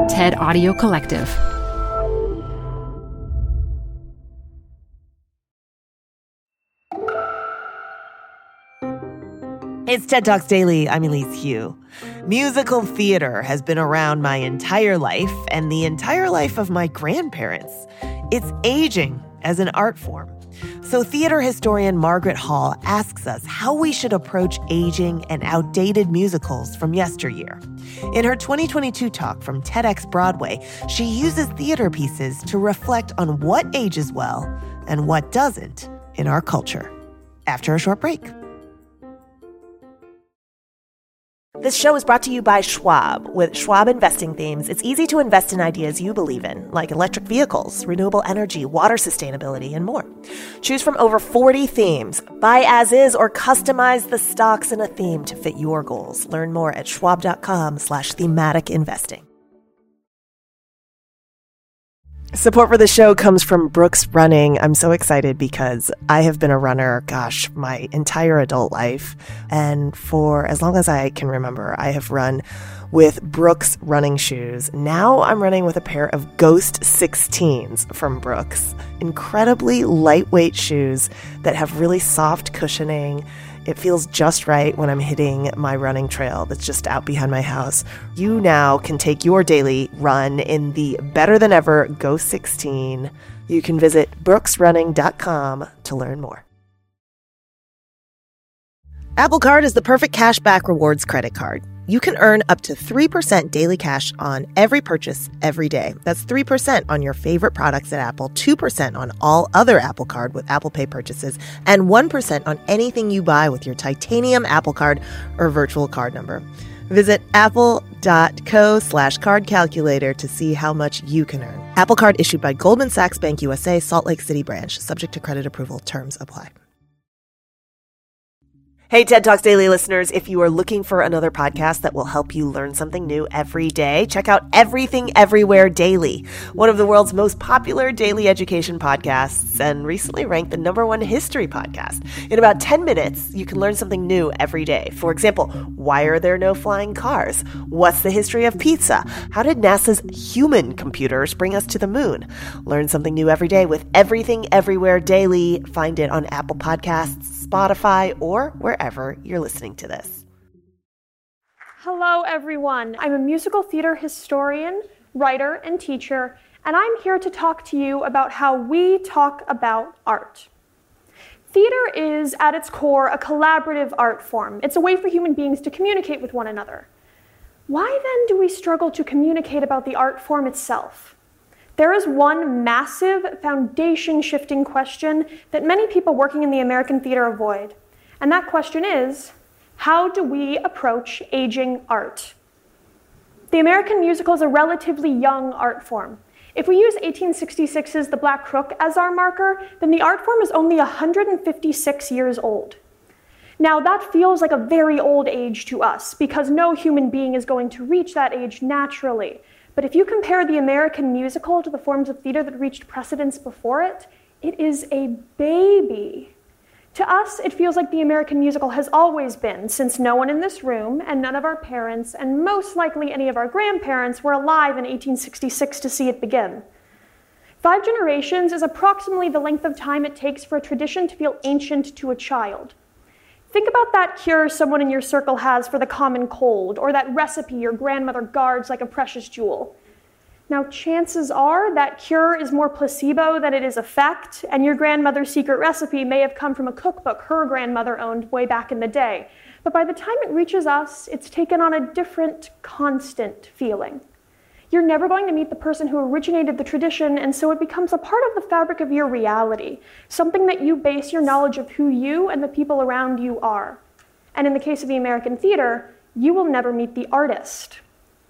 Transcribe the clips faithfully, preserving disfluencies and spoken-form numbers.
TED Audio Collective. It's TED Talks Daily. I'm Elise Hu. Musical theater has been around my entire life and the entire life of my grandparents. It's aging as an art form. So theater historian Margaret Hall asks us how we should approach aging and outdated musicals from yesteryear. In her twenty twenty-two talk from TEDx Broadway, she uses theater pieces to reflect on what ages well and what doesn't in our culture. After a short break. This show is brought to you by Schwab. With Schwab investing themes, it's easy to invest in ideas you believe in, like electric vehicles, renewable energy, water sustainability, and more. Choose from over forty themes. Buy as is or customize the stocks in a theme to fit your goals. Learn more at schwab.com slash thematic investing. Support for the show comes from Brooks Running. I'm so excited because I have been a runner, gosh, my entire adult life. And for as long as I can remember, I have run with Brooks running shoes. Now I'm running with a pair of Ghost sixteens from Brooks. Incredibly lightweight shoes that have really soft cushioning. It feels just right when I'm hitting my running trail that's just out behind my house. You now can take your daily run in the better than ever Ghost sixteen. You can visit brooks running dot com to learn more. Apple Card is the perfect cashback rewards credit card. You can earn up to three percent daily cash on every purchase every day. That's three percent on your favorite products at Apple, two percent on all other Apple Card with Apple Pay purchases, and one percent on anything you buy with your titanium Apple Card or virtual card number. Visit apple.co slash card calculator to see how much you can earn. Apple Card issued by Goldman Sachs Bank U S A, Salt Lake City branch. Subject to credit approval. Terms apply. Hey, TED Talks Daily listeners, if you are looking for another podcast that will help you learn something new every day, check out Everything Everywhere Daily, one of the world's most popular daily education podcasts and recently ranked the number one history podcast. In about ten minutes, you can learn something new every day. For example, why are there no flying cars? What's the history of pizza? How did NASA's human computers bring us to the moon? Learn something new every day with Everything Everywhere Daily. Find it on Apple Podcasts, Spotify, or wherever you're listening to this. Hello, everyone. I'm a musical theater historian, writer, and teacher, and I'm here to talk to you about how we talk about art. Theater is, at its core, a collaborative art form. It's a way for human beings to communicate with one another. Why then do we struggle to communicate about the art form itself? There is one massive, foundation-shifting question that many people working in the American theater avoid. And that question is, how do we approach aging art? The American musical is a relatively young art form. If we use eighteen sixty-six's The Black Crook as our marker, then the art form is only one hundred fifty-six years old. Now, that feels like a very old age to us, because no human being is going to reach that age naturally. But if you compare the American musical to the forms of theater that reached precedence before it, it is a baby. To us, it feels like the American musical has always been, since no one in this room, and none of our parents, and most likely any of our grandparents, were alive in eighteen sixty-six to see it begin. Five generations is approximately the length of time it takes for a tradition to feel ancient to a child. Think about that cure someone in your circle has for the common cold, or that recipe your grandmother guards like a precious jewel. Now, chances are that cure is more placebo than it is effect, and your grandmother's secret recipe may have come from a cookbook her grandmother owned way back in the day. But by the time it reaches us, it's taken on a different, constant feeling. You're never going to meet the person who originated the tradition, and so it becomes a part of the fabric of your reality, something that you base your knowledge of who you and the people around you are. And in the case of the American theater, you will never meet the artist.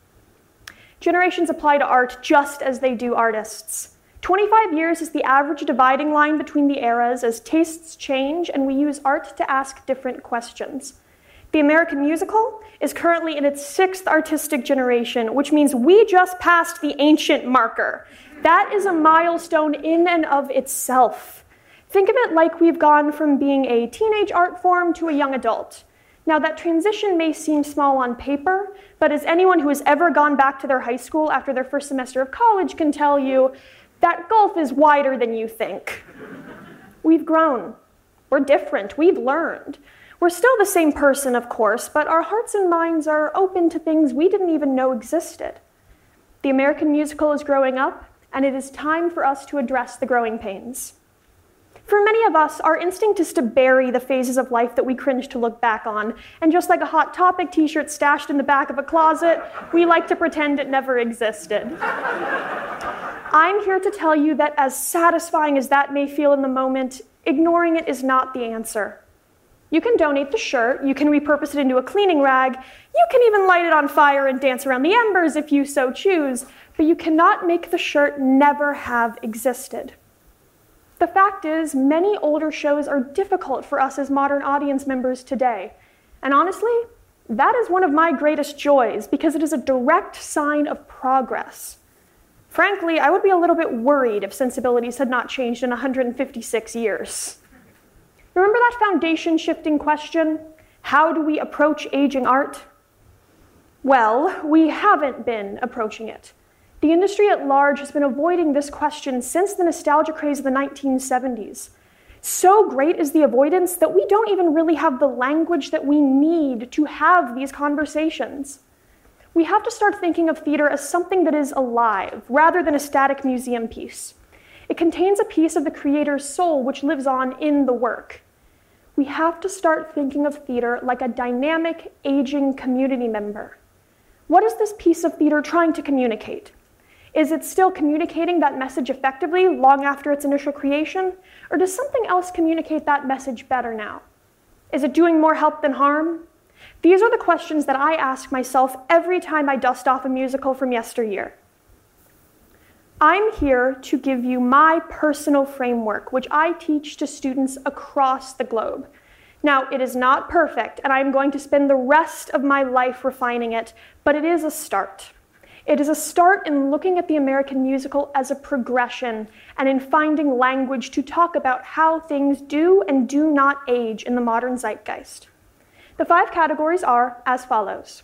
Generations apply to art just as they do artists. twenty-five years is the average dividing line between the eras as tastes change and we use art to ask different questions. The American musical is currently in its sixth artistic generation, which means we just passed the ancient marker. That is a milestone in and of itself. Think of it like we've gone from being a teenage art form to a young adult. Now, that transition may seem small on paper, but as anyone who has ever gone back to their high school after their first semester of college can tell you, that gulf is wider than you think. We've grown. We're different. We've learned. We're still the same person, of course, but our hearts and minds are open to things we didn't even know existed. The American musical is growing up, and it is time for us to address the growing pains. For many of us, our instinct is to bury the phases of life that we cringe to look back on, and just like a Hot Topic t-shirt stashed in the back of a closet, we like to pretend it never existed. I'm here to tell you that as satisfying as that may feel in the moment, ignoring it is not the answer. You can donate the shirt, you can repurpose it into a cleaning rag, you can even light it on fire and dance around the embers if you so choose, but you cannot make the shirt never have existed. The fact is, many older shows are difficult for us as modern audience members today. And honestly, that is one of my greatest joys because it is a direct sign of progress. Frankly, I would be a little bit worried if sensibilities had not changed in one hundred fifty-six years. Remember that foundation-shifting question? How do we approach aging art? Well, we haven't been approaching it. The industry at large has been avoiding this question since the nostalgia craze of the nineteen seventies. So great is the avoidance that we don't even really have the language that we need to have these conversations. We have to start thinking of theater as something that is alive, rather than a static museum piece. It contains a piece of the creator's soul which lives on in the work. We have to start thinking of theater like a dynamic, aging community member. What is this piece of theater trying to communicate? Is it still communicating that message effectively long after its initial creation? Or does something else communicate that message better now? Is it doing more help than harm? These are the questions that I ask myself every time I dust off a musical from yesteryear. I'm here to give you my personal framework, which I teach to students across the globe. Now, it is not perfect, and I'm going to spend the rest of my life refining it, but it is a start. It is a start in looking at the American musical as a progression and in finding language to talk about how things do and do not age in the modern zeitgeist. The five categories are as follows.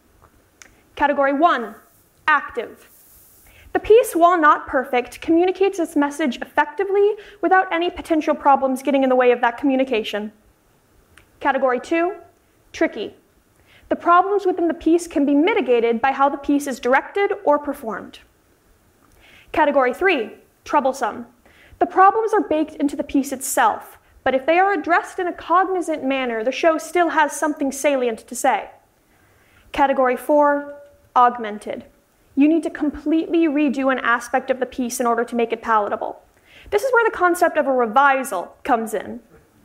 Category one, active. The piece, while not perfect, communicates its message effectively without any potential problems getting in the way of that communication. Category two, tricky. The problems within the piece can be mitigated by how the piece is directed or performed. Category three, troublesome. The problems are baked into the piece itself, but if they are addressed in a cognizant manner, the show still has something salient to say. Category four, augmented. You need to completely redo an aspect of the piece in order to make it palatable. This is where the concept of a revisal comes in.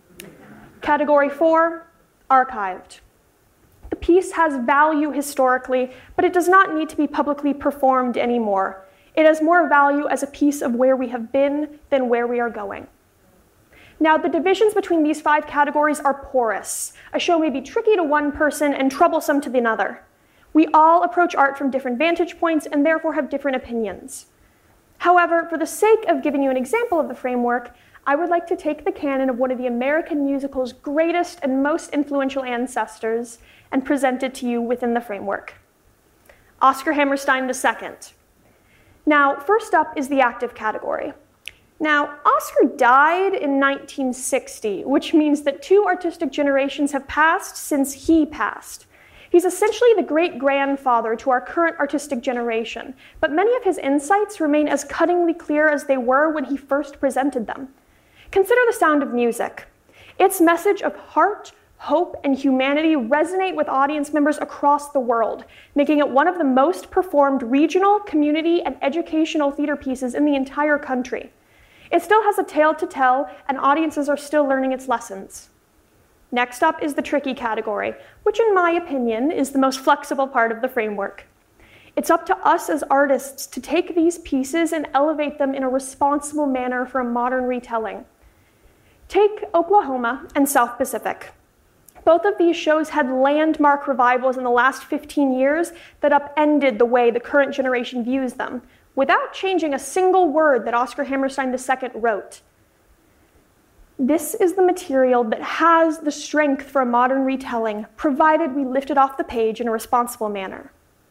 Category four, archived. The piece has value historically, but it does not need to be publicly performed anymore. It has more value as a piece of where we have been than where we are going. Now, the divisions between these five categories are porous. A show may be tricky to one person and troublesome to another. We all approach art from different vantage points and therefore have different opinions. However, for the sake of giving you an example of the framework, I would like to take the canon of one of the American musical's greatest and most influential ancestors and present it to you within the framework. Oscar Hammerstein the Second. Now, first up is the active category. Now, Oscar died in nineteen sixty, which means that two artistic generations have passed since he passed. He's essentially the great-grandfather to our current artistic generation, but many of his insights remain as cuttingly clear as they were when he first presented them. Consider The Sound of Music. Its message of heart, hope, and humanity resonate with audience members across the world, making it one of the most performed regional, community, and educational theater pieces in the entire country. It still has a tale to tell, and audiences are still learning its lessons. Next up is the tricky category, which in my opinion is the most flexible part of the framework. It's up to us as artists to take these pieces and elevate them in a responsible manner for a modern retelling. Take Oklahoma and South Pacific. Both of these shows had landmark revivals in the last fifteen years that upended the way the current generation views them, without changing a single word that Oscar Hammerstein the Second wrote. This is the material that has the strength for a modern retelling, provided we lift it off the page in a responsible manner.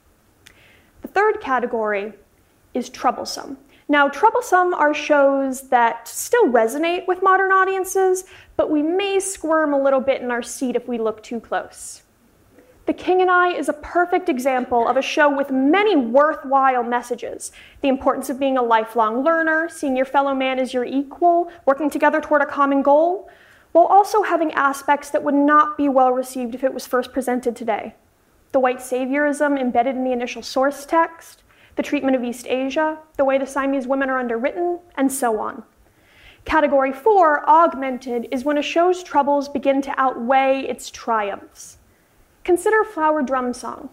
The third category is troublesome. Now, troublesome are shows that still resonate with modern audiences, but we may squirm a little bit in our seat if we look too close. The King and I is a perfect example of a show with many worthwhile messages. The importance of being a lifelong learner, seeing your fellow man as your equal, working together toward a common goal, while also having aspects that would not be well received if it was first presented today. The white saviorism embedded in the initial source text, the treatment of East Asia, the way the Siamese women are underwritten, and so on. Category four, augmented, is when a show's troubles begin to outweigh its triumphs. Consider Flower Drum Song.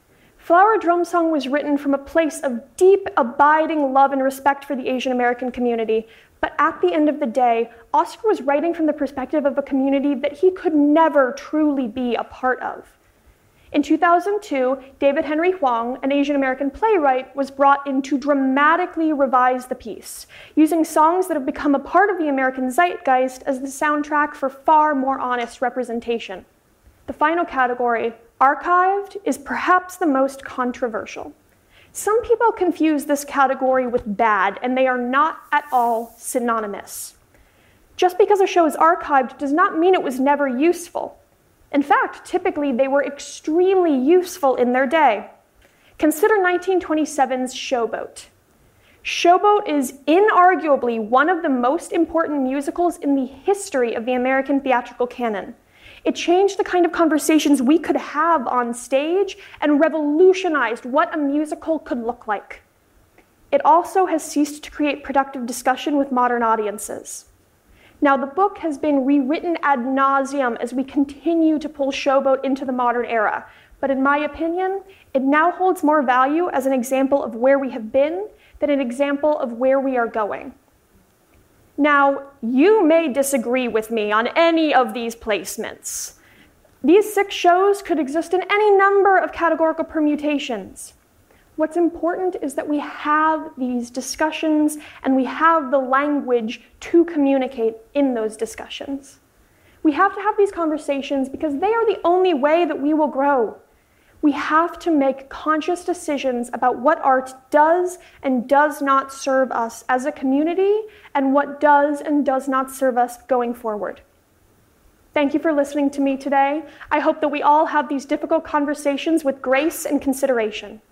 Flower Drum Song was written from a place of deep, abiding love and respect for the Asian American community, but at the end of the day, Oscar was writing from the perspective of a community that he could never truly be a part of. In two thousand two, David Henry Hwang, an Asian American playwright, was brought in to dramatically revise the piece, using songs that have become a part of the American zeitgeist as the soundtrack for far more honest representation. The final category, archived, is perhaps the most controversial. Some people confuse this category with bad, and they are not at all synonymous. Just because a show is archived does not mean it was never useful. In fact, typically they were extremely useful in their day. Consider nineteen twenty-seven's Showboat. Showboat is inarguably one of the most important musicals in the history of the American theatrical canon. It changed the kind of conversations we could have on stage and revolutionized what a musical could look like. It also has ceased to create productive discussion with modern audiences. Now, the book has been rewritten ad nauseum as we continue to pull Showboat into the modern era, but in my opinion, it now holds more value as an example of where we have been than an example of where we are going. Now, you may disagree with me on any of these placements. These six shows could exist in any number of categorical permutations. What's important is that we have these discussions and we have the language to communicate in those discussions. We have to have these conversations because they are the only way that we will grow. We have to make conscious decisions about what art does and does not serve us as a community and what does and does not serve us going forward. Thank you for listening to me today. I hope that we all have these difficult conversations with grace and consideration.